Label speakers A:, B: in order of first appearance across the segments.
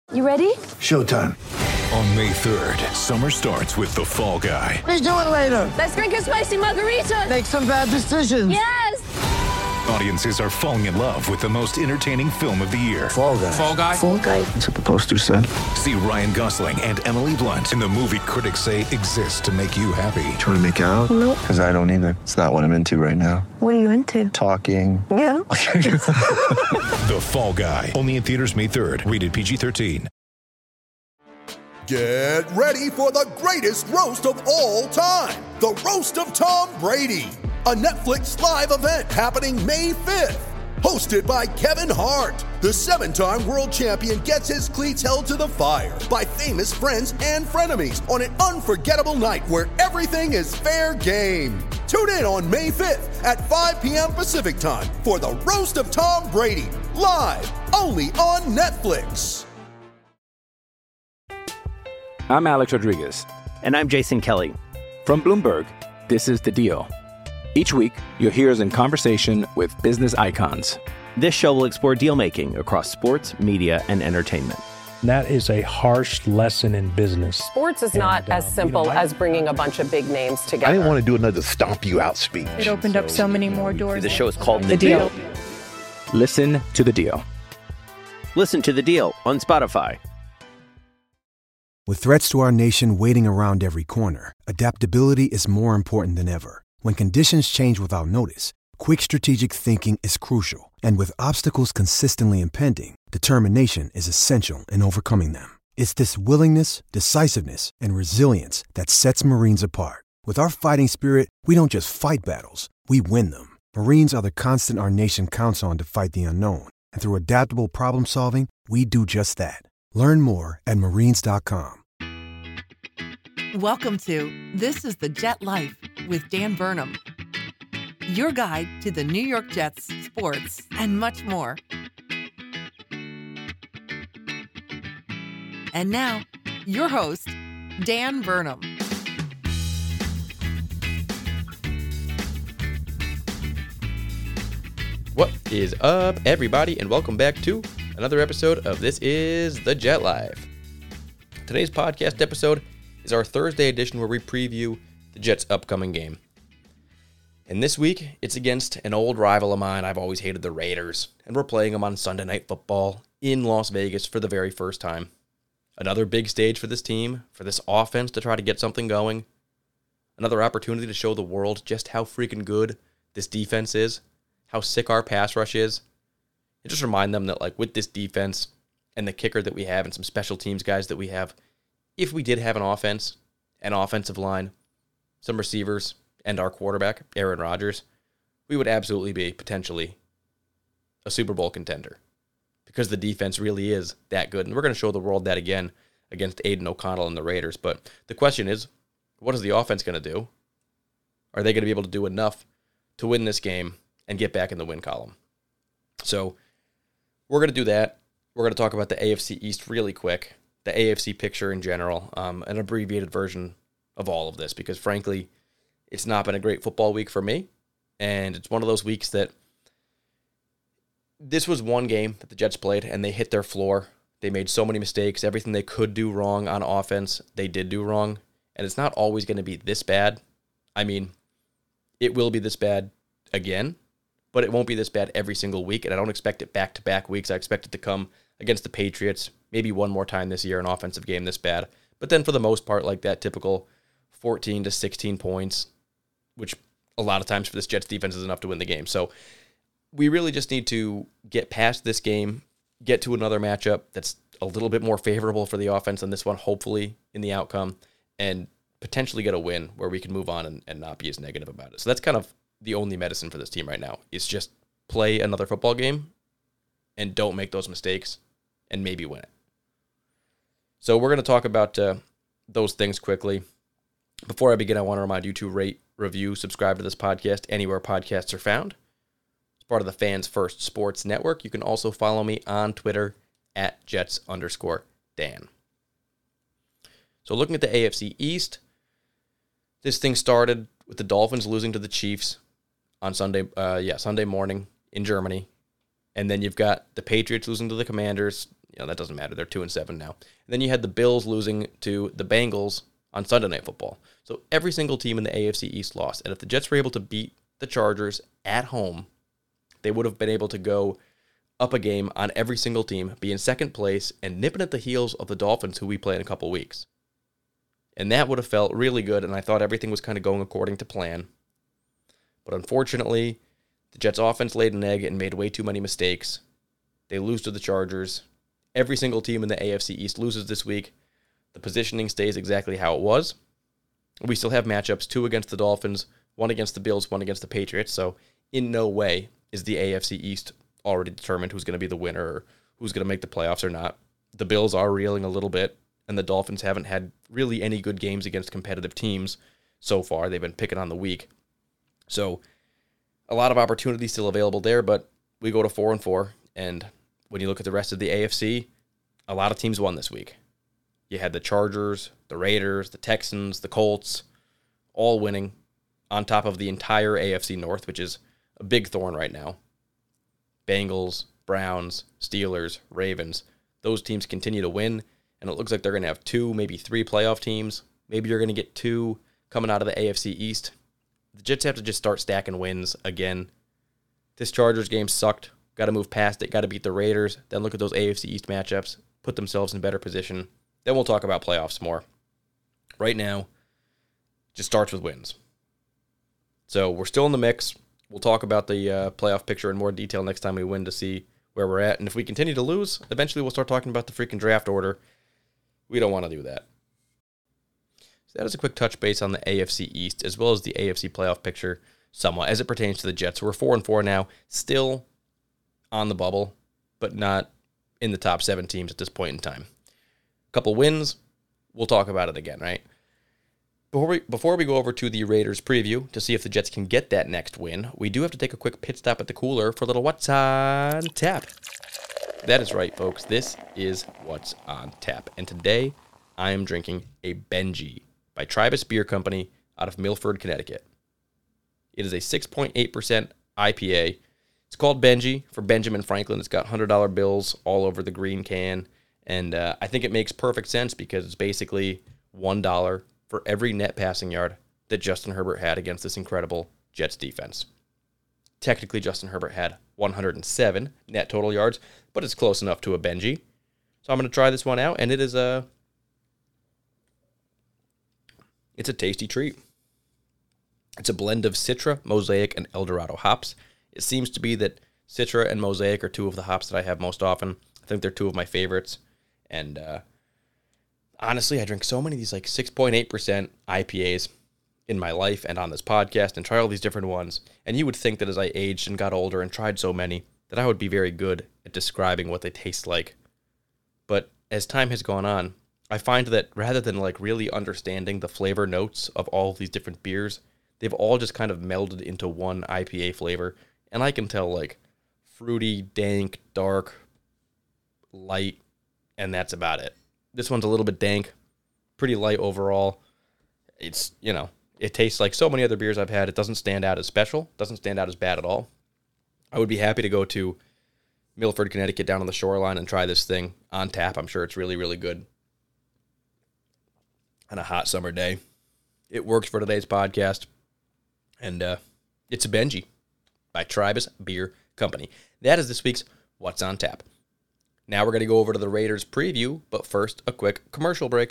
A: You ready?
B: Showtime.
C: On May 3rd, summer starts with The Fall Guy.
B: Let's do it later.
A: Let's drink a spicy margarita.
B: Make some bad decisions.
A: Yes!
C: Audiences are falling in love with the most entertaining film of the year.
B: Fall Guy.
C: Fall Guy?
A: Fall guy.
B: That's what the poster said.
C: See Ryan Gosling and Emily Blunt in the movie critics say exists to make you happy.
B: Trying to make it out?
A: Nope.
B: Because I don't either. It's not what I'm into right now.
A: What are you into?
B: Talking.
A: Yeah.
C: The Fall Guy. Only in theaters May 3rd. Rated PG-13.
D: Get ready for the greatest roast of all time. The Roast of Tom Brady. A Netflix live event happening May 5th. Hosted by Kevin Hart. The 7-time world champion gets his cleats held to the fire by famous friends and frenemies on an unforgettable night where everything is fair game. Tune in on May 5th at 5 p.m. Pacific time for the Roast of Tom Brady. Live only on Netflix.
E: I'm Alex Rodriguez.
F: And I'm Jason Kelly.
E: From Bloomberg, this is The Deal. Each week, you'll hear us in conversation with business icons.
F: This show will explore deal-making across sports, media, and entertainment.
G: That is a harsh lesson in business.
H: Sports is not as simple as bringing a bunch of big names together.
I: I didn't want to do another stomp you out speech.
J: It opened up so many more doors.
F: The show is called The Deal.
E: Listen to The Deal.
F: Listen to The Deal on Spotify.
K: With threats to our nation waiting around every corner, adaptability is more important than ever. When conditions change without notice, quick strategic thinking is crucial. And with obstacles consistently impending, determination is essential in overcoming them. It's this willingness, decisiveness, and resilience that sets Marines apart. With our fighting spirit, we don't just fight battles, we win them. Marines are the constant our nation counts on to fight the unknown. And through adaptable problem solving, we do just that. Learn more at marines.com.
L: Welcome to This is the Jet Life with Dan Burnham, your guide to the New York Jets, sports, and much more. And now, your host, Dan Burnham.
M: What is up, everybody, and welcome back to another episode of This is the Jet Life. Today's podcast episode is our Thursday edition where we preview the Jets' upcoming game. And this week, it's against an old rival of mine. I've always hated the Raiders, and we're playing them on Sunday Night Football in Las Vegas for the very first time. Another big stage for this team, for this offense to try to get something going. Another opportunity to show the world just how freaking good this defense is, how sick our pass rush is. And just remind them that, like, with this defense and the kicker that we have and some special teams guys that we have, if we did have an offense, an offensive line, some receivers, and our quarterback, Aaron Rodgers, we would absolutely be potentially a Super Bowl contender because the defense really is that good. And we're going to show the world that again against Aiden O'Connell and the Raiders. But the question is, what is the offense going to do? Are they going to be able to do enough to win this game and get back in the win column? So we're going to do that. We're going to talk about the AFC East really quick, the AFC picture in general, an abbreviated version of all of this, because frankly, it's not been a great football week for me, and it's one of those weeks that this was one game that the Jets played, and they hit their floor. They made so many mistakes. Everything they could do wrong on offense, they did do wrong, and it's not always going to be this bad. I mean, it will be this bad again, but it won't be this bad every single week, and I don't expect it back-to-back weeks. I expect it to come against the Patriots, maybe one more time this year, an offensive game this bad. But then for the most part, like that typical 14 to 16 points, which a lot of times for this Jets defense is enough to win the game. So we really just need to get past this game, get to another matchup that's a little bit more favorable for the offense than this one, hopefully, in the outcome, and potentially get a win where we can move on and not be as negative about it. So that's kind of the only medicine for this team right now, is just play another football game and don't make those mistakes and maybe win it. So we're going to talk about those things quickly. Before I begin, I want to remind you to rate, review, subscribe to this podcast anywhere podcasts are found. It's part of the Fans First Sports Network. You can also follow me on Twitter at Jets_Dan. So looking at the AFC East, this thing started with the Dolphins losing to the Chiefs on Sunday morning in Germany. And then you've got the Patriots losing to the Commanders that doesn't matter. They're 2-7 now. And then you had the Bills losing to the Bengals on Sunday Night Football. So every single team in the AFC East lost. And if the Jets were able to beat the Chargers at home, they would have been able to go up a game on every single team, be in second place, and nipping at the heels of the Dolphins, who we play in a couple weeks. And that would have felt really good, and I thought everything was kind of going according to plan. But unfortunately, the Jets' offense laid an egg and made way too many mistakes. They lose to the Chargers. Every single team in the AFC East loses this week. The positioning stays exactly how it was. We still have matchups, 2 against the Dolphins, 1 against the Bills, 1 against the Patriots. So in no way is the AFC East already determined who's going to be the winner or who's going to make the playoffs or not. The Bills are reeling a little bit, and the Dolphins haven't had really any good games against competitive teams so far. They've been picking on the weak. So a lot of opportunity still available there, but we go to 4-4, and when you look at the rest of the AFC, a lot of teams won this week. You had the Chargers, the Raiders, the Texans, the Colts, all winning on top of the entire AFC North, which is a big thorn right now. Bengals, Browns, Steelers, Ravens, those teams continue to win, and it looks like they're going to have 2, maybe 3 playoff teams. Maybe you're going to get 2 coming out of the AFC East. The Jets have to just start stacking wins again. This Chargers game sucked. Got to move past it. Got to beat the Raiders. Then look at those AFC East matchups. Put themselves in better position. Then we'll talk about playoffs more. Right now, just starts with wins. So we're still in the mix. We'll talk about the playoff picture in more detail next time we win to see where we're at. And if we continue to lose, eventually we'll start talking about the freaking draft order. We don't want to do that. So that is a quick touch base on the AFC East as well as the AFC playoff picture somewhat as it pertains to the Jets. We're 4-4 now, still on the bubble, but not in the top 7 teams at this point in time. A couple wins, we'll talk about it again, right? Before we go over to the Raiders preview to see if the Jets can get that next win, we do have to take a quick pit stop at the cooler for a little What's on Tap. That is right, folks. This is What's on Tap. And today, I am drinking a Benji by Tribus Beer Company out of Milford, Connecticut. It is a 6.8% IPA. It's called Benji for Benjamin Franklin. It's got $100 bills all over the green can. And I think it makes perfect sense because it's basically $1 for every net passing yard that Justin Herbert had against this incredible Jets defense. Technically, Justin Herbert had 107 net total yards, but it's close enough to a Benji. So I'm going to try this one out, and it's a tasty treat. It's a blend of Citra, Mosaic, and Eldorado hops. It seems to be that Citra and Mosaic are 2 of the hops that I have most often. I think they're 2 of my favorites. And honestly, I drink so many of these like 6.8% IPAs in my life and on this podcast and try all these different ones. And you would think that as I aged and got older and tried so many, that I would be very good at describing what they taste like. But as time has gone on, I find that rather than like really understanding the flavor notes of all of these different beers, they've all just kind of melded into one IPA flavor. And I can tell like fruity, dank, dark, light, and that's about it. This one's a little bit dank, pretty light overall. It's, it tastes like so many other beers I've had. It doesn't stand out as special, doesn't stand out as bad at all. I would be happy to go to Milford, Connecticut, down on the shoreline and try this thing on tap. I'm sure it's really, really good on a hot summer day. It works for today's podcast. And it's a Benji by Tribus Beer Company. That is this week's What's on Tap. Now we're going to go over to the Raiders preview, but first, a quick commercial break.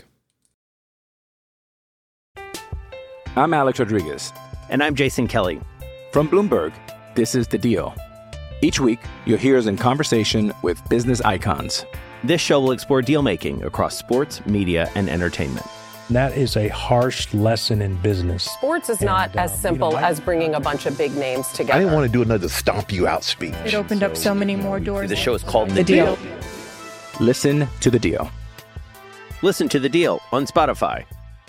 E: I'm Alex Rodriguez.
F: And I'm Jason Kelly.
E: From Bloomberg, this is The Deal. Each week, you'll hear us in conversation with business icons.
F: This show will explore deal-making across sports, media, and entertainment.
G: That is a harsh lesson in business.
H: Sports is not as simple as bringing a bunch of big names together.
I: I didn't want to do another stomp you out speech.
J: It opened up so many more doors.
F: The show is called The Deal.
E: Listen to The Deal.
F: Listen to The Deal on Spotify.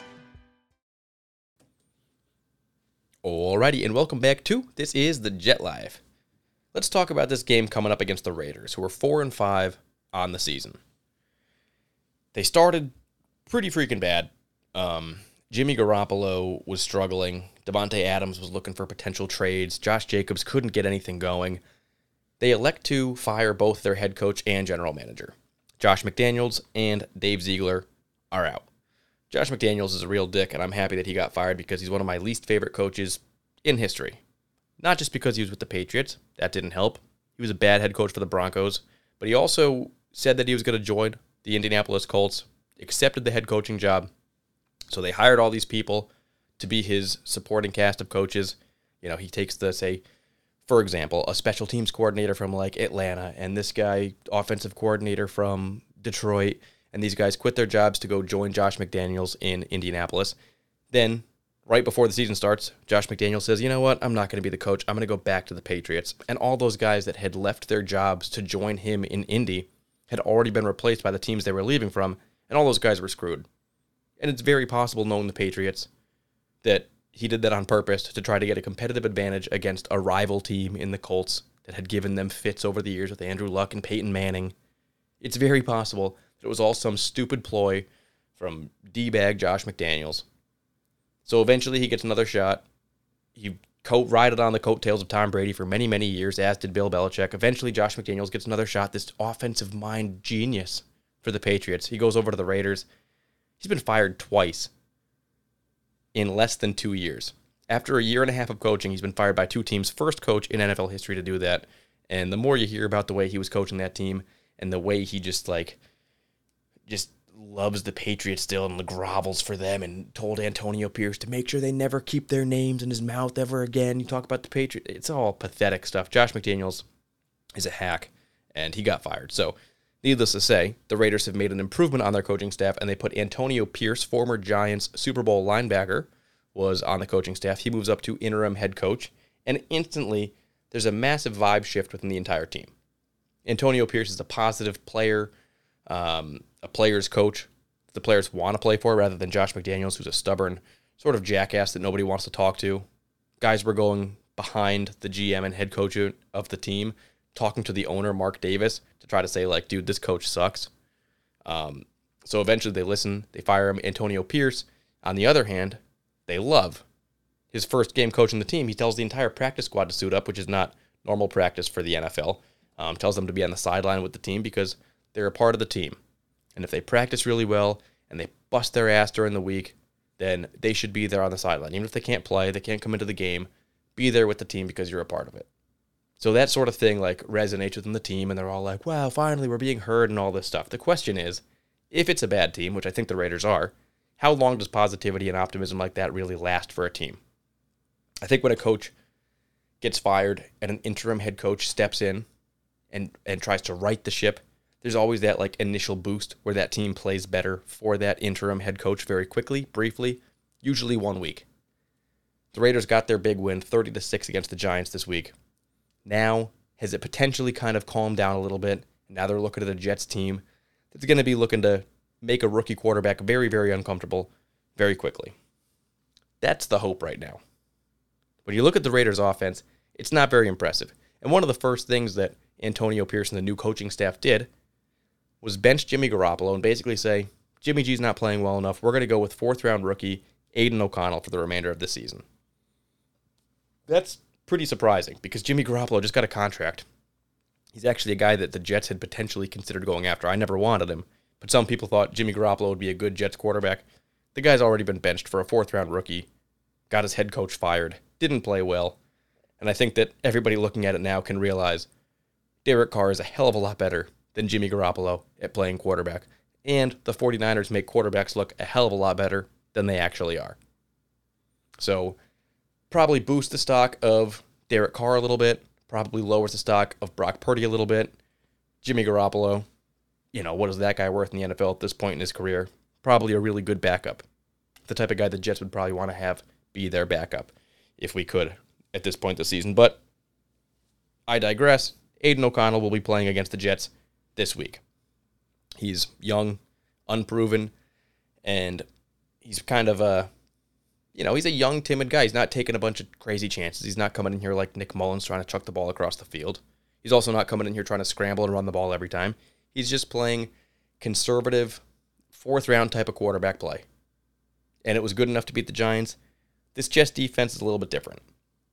M: Alrighty, and welcome back to This is the Jet Live. Let's talk about this game coming up against the Raiders, who are 4-5 on the season. They started pretty freaking bad. Jimmy Garoppolo was struggling. Devontae Adams was looking for potential trades. Josh Jacobs couldn't get anything going. They elect to fire both their head coach and general manager. Josh McDaniels and Dave Ziegler are out. Josh McDaniels is a real dick, and I'm happy that he got fired because he's one of my least favorite coaches in history. Not just because he was with the Patriots. That didn't help. He was a bad head coach for the Broncos. But he also said that he was going to join the Indianapolis Colts, accepted the head coaching job. So they hired all these people to be his supporting cast of coaches. You know, he takes the, say, for example, a special teams coordinator from like Atlanta and this guy, offensive coordinator from Detroit, and these guys quit their jobs to go join Josh McDaniels in Indianapolis. Then, right before the season starts, Josh McDaniels says, you know what, I'm not going to be the coach. I'm going to go back to the Patriots. And all those guys that had left their jobs to join him in Indy had already been replaced by the teams they were leaving from, and all those guys were screwed. And it's very possible, knowing the Patriots, that he did that on purpose to try to get a competitive advantage against a rival team in the Colts that had given them fits over the years with Andrew Luck and Peyton Manning. It's very possible that it was all some stupid ploy from D-bag Josh McDaniels. So eventually he gets another shot. He rided on the coattails of Tom Brady for many, many years, as did Bill Belichick. Eventually Josh McDaniels gets another shot, this offensive mind genius for the Patriots. He goes over to the Raiders. He's been fired twice in less than 2 years. After a year and a half of coaching, he's been fired by two teams. First coach in NFL history to do that. And the more you hear about the way he was coaching that team and the way he just loves the Patriots still and grovels for them and told Antonio Pierce to make sure they never keep their names in his mouth ever again. You talk about the Patriots. It's all pathetic stuff. Josh McDaniels is a hack, and he got fired. So, needless to say, the Raiders have made an improvement on their coaching staff, and they put Antonio Pierce, former Giants Super Bowl linebacker, was on the coaching staff. He moves up to interim head coach, and instantly there's a massive vibe shift within the entire team. Antonio Pierce is a positive player, a player's coach the players want to play for, rather than Josh McDaniels, who's a stubborn sort of jackass that nobody wants to talk to. Guys were going behind the GM and head coach of the team, talking to the owner, Mark Davis, to try to say, like, dude, this coach sucks. So eventually they listen, they fire him. Antonio Pierce, on the other hand, they love. His first game coaching the team, he tells the entire practice squad to suit up, which is not normal practice for the NFL. Tells them to be on the sideline with the team because they're a part of the team. And if they practice really well and they bust their ass during the week, then they should be there on the sideline. Even if they can't play, they can't come into the game, be there with the team because you're a part of it. So that sort of thing like resonates within the team, and they're all like, wow, finally we're being heard and all this stuff. The question is, if it's a bad team, which I think the Raiders are, how long does positivity and optimism like that really last for a team? I think when a coach gets fired and an interim head coach steps in and tries to right the ship, there's always that like initial boost where that team plays better for that interim head coach very quickly, briefly, usually 1 week. The Raiders got their big win, 30-6 against the Giants this week. Now, has it potentially kind of calmed down a little bit? Now they're looking at a Jets team that's going to be looking to make a rookie quarterback very, very uncomfortable very quickly. That's the hope right now. When you look at the Raiders' offense, it's not very impressive. And one of the first things that Antonio Pierce and the new coaching staff did was bench Jimmy Garoppolo and basically say, Jimmy G's not playing well enough. We're going to go with fourth-round rookie Aiden O'Connell for the remainder of the season. That's pretty surprising because Jimmy Garoppolo just got a contract. He's actually a guy that the Jets had potentially considered going after. I never wanted him, but some people thought Jimmy Garoppolo would be a good Jets quarterback. The guy's already been benched for a fourth-round rookie, got his head coach fired, didn't play well, and I think that everybody looking at it now can realize Derek Carr is a hell of a lot better than Jimmy Garoppolo at playing quarterback, and the 49ers make quarterbacks look a hell of a lot better than they actually are. So, probably boost the stock of Derek Carr a little bit, probably lowers the stock of Brock Purdy a little bit. Jimmy Garoppolo, what is that guy worth in the NFL at this point in his career? Probably a really good backup. The type of guy the Jets would probably want to have be their backup, if we could, at this point this season. But I digress. Aiden O'Connell will be playing against the Jets this week. He's young, unproven, and he's kind of a, he's a young, timid guy. He's not taking a bunch of crazy chances. He's not coming in here like Nick Mullins trying to chuck the ball across the field. He's also not coming in here trying to scramble and run the ball every time. He's just playing conservative, fourth-round type of quarterback play. And it was good enough to beat the Giants. This Jets defense is a little bit different.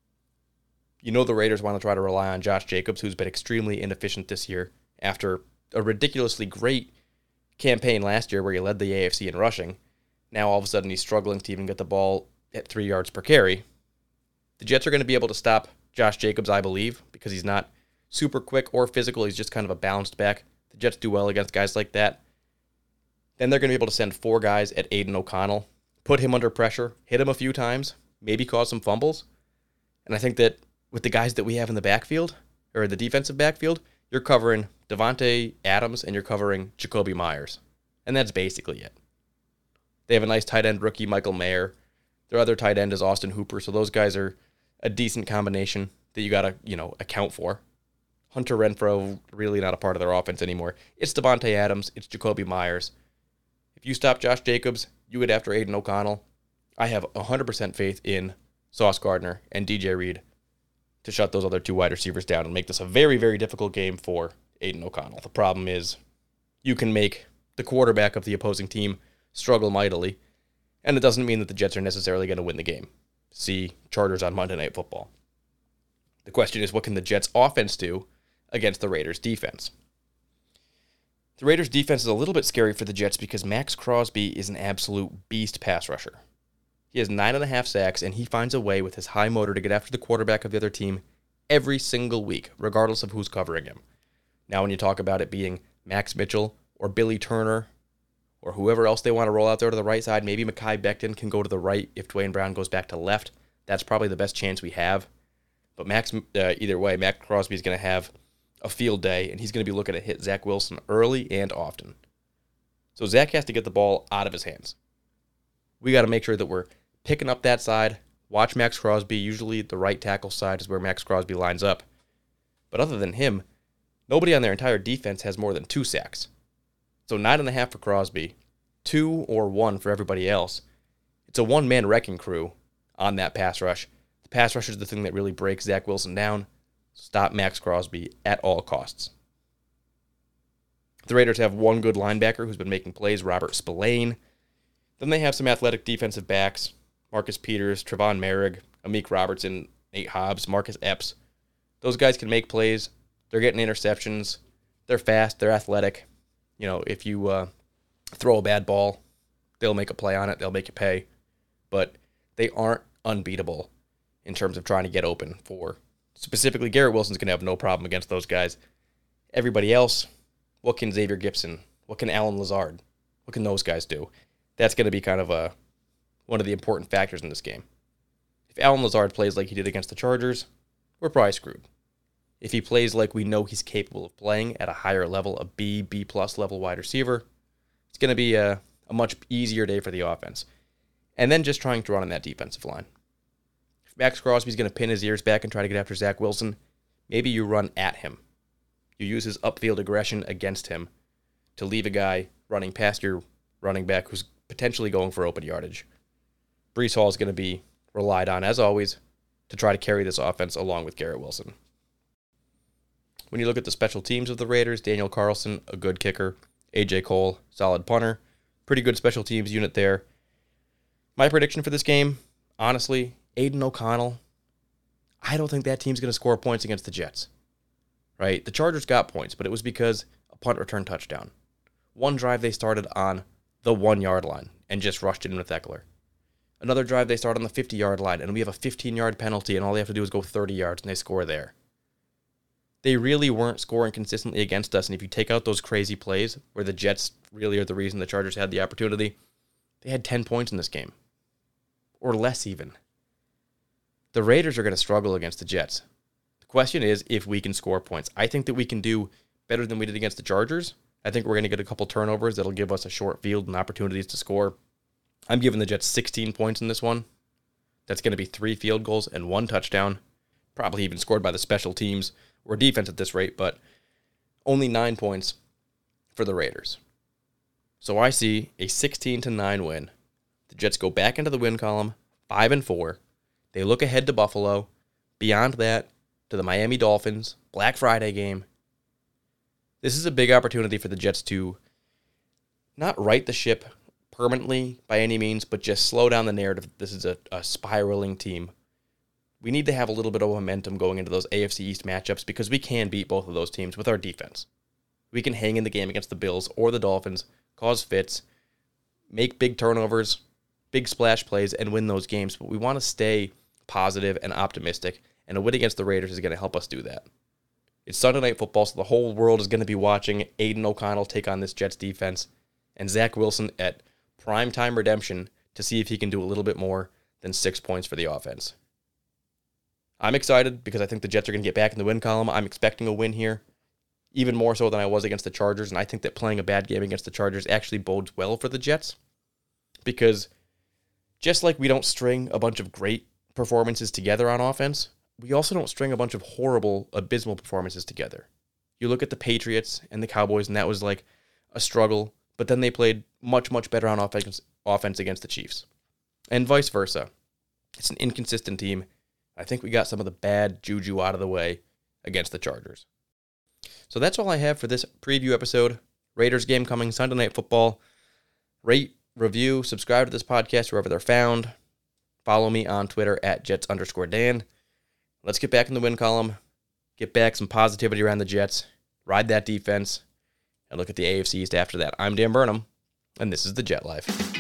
M: The Raiders want to try to rely on Josh Jacobs, who's been extremely inefficient this year after a ridiculously great campaign last year where he led the AFC in rushing. Now all of a sudden he's struggling to even get the ball at 3 yards per carry. The Jets are going to be able to stop Josh Jacobs, I believe, because he's not super quick or physical. He's just kind of a balanced back. The Jets do well against guys like that. Then they're going to be able to send 4 guys at Aiden O'Connell, put him under pressure, hit him a few times, maybe cause some fumbles. And I think that with the guys that we have in the backfield, or the defensive backfield, you're covering Davante Adams and you're covering Jakobi Meyers. And that's basically it. They have a nice tight end rookie, Michael Mayer. Their other tight end is Austin Hooper, so those guys are a decent combination that you got to, account for. Hunter Renfrow, really not a part of their offense anymore. It's Davante Adams. It's Jakobi Meyers. If you stop Josh Jacobs, you get after Aiden O'Connell. I have 100% faith in Sauce Gardner and DJ Reed to shut those other 2 wide receivers down and make this a very, very difficult game for Aiden O'Connell. The problem is you can make the quarterback of the opposing team struggle mightily, and it doesn't mean that the Jets are necessarily going to win the game. See Chargers on Monday Night Football. The question is, what can the Jets offense do against the Raiders defense? The Raiders defense is a little bit scary for the Jets because Max Crosby is an absolute beast pass rusher. He has 9.5 sacks, and he finds a way with his high motor to get after the quarterback of the other team every single week, regardless of who's covering him. Now, when you talk about it being Max Mitchell or Billy Turner or whoever else they want to roll out there to the right side, maybe Mekhi Becton can go to the right if Dwayne Brown goes back to left. That's probably the best chance we have. But either way, Max Crosby is going to have a field day, and he's going to be looking to hit Zach Wilson early and often. So Zach has to get the ball out of his hands. We got to make sure that we're picking up that side. Watch Max Crosby. Usually the right tackle side is where Max Crosby lines up. But other than him, nobody on their entire defense has more than 2 sacks. So 9.5 for Crosby, 2 or 1 for everybody else. It's a one-man wrecking crew on that pass rush. The pass rush is the thing that really breaks Zach Wilson down. Stop Max Crosby at all costs. The Raiders have one good linebacker who's been making plays, Robert Spillane. Then they have some athletic defensive backs, Marcus Peters, Trevon Merrick, Amik Robertson, Nate Hobbs, Marcus Epps. Those guys can make plays. They're getting interceptions. They're fast. They're athletic. If you throw a bad ball, they'll make a play on it. They'll make you pay. But they aren't unbeatable in terms of trying to get open for. Specifically, Garrett Wilson's going to have no problem against those guys. Everybody else, what can Xavier Gipson? What can Allen Lazard? What can those guys do? That's going to be kind of one of the important factors in this game. If Allen Lazard plays like he did against the Chargers, we're probably screwed. If he plays like we know he's capable of playing at a higher level, a B-plus level wide receiver, it's going to be a much easier day for the offense. And then just trying to run on that defensive line. If Max Crosby's going to pin his ears back and try to get after Zach Wilson, maybe you run at him. You use his upfield aggression against him to leave a guy running past your running back who's potentially going for open yardage. Breece Hall is going to be relied on, as always, to try to carry this offense along with Garrett Wilson. When you look at the special teams of the Raiders, Daniel Carlson, a good kicker. A.J. Cole, solid punter. Pretty good special teams unit there. My prediction for this game, honestly, Aiden O'Connell, I don't think that team's going to score points against the Jets. Right? The Chargers got points, but it was because a punt return touchdown. One drive they started on the 1-yard line and just rushed in with Eckler. Another drive they start on the 50-yard line, and we have a 15-yard penalty, and all they have to do is go 30 yards, and they score there. They really weren't scoring consistently against us, and if you take out those crazy plays where the Jets really are the reason the Chargers had the opportunity, they had 10 points in this game. Or less even. The Raiders are going to struggle against the Jets. The question is if we can score points. I think that we can do better than we did against the Chargers. I think we're going to get a couple turnovers that'll give us a short field and opportunities to score. I'm giving the Jets 16 points in this one. That's going to be 3 field goals and 1 touchdown. Probably even scored by the special teams or defense at this rate, but only 9 points for the Raiders. So I see a 16-9 win. The Jets go back into the win column, 5-4. They look ahead to Buffalo. Beyond that, to the Miami Dolphins, Black Friday game. This is a big opportunity for the Jets to not right the ship permanently by any means, but just slow down the narrative. This is a spiraling team. We need to have a little bit of momentum going into those AFC East matchups because we can beat both of those teams with our defense. We can hang in the game against the Bills or the Dolphins, cause fits, make big turnovers, big splash plays, and win those games. But we want to stay positive and optimistic, and a win against the Raiders is going to help us do that. It's Sunday Night Football, so the whole world is going to be watching Aiden O'Connell take on this Jets defense, and Zach Wilson at primetime redemption to see if he can do a little bit more than 6 points for the offense. I'm excited because I think the Jets are going to get back in the win column. I'm expecting a win here, even more so than I was against the Chargers, and I think that playing a bad game against the Chargers actually bodes well for the Jets, because just like we don't string a bunch of great performances together on offense, we also don't string a bunch of horrible, abysmal performances together. You look at the Patriots and the Cowboys, and that was like a struggle, but then they played much, much better on offense against the Chiefs. And vice versa. It's an inconsistent team. I think we got some of the bad juju out of the way against the Chargers. So that's all I have for this preview episode. Raiders game coming, Sunday Night Football. Rate, review, subscribe to this podcast wherever they're found. Follow me on Twitter at Jets_Dan. Let's get back in the win column, get back some positivity around the Jets, ride that defense, and look at the AFC East after that. I'm Dan Burnham, and this is the Jet Life.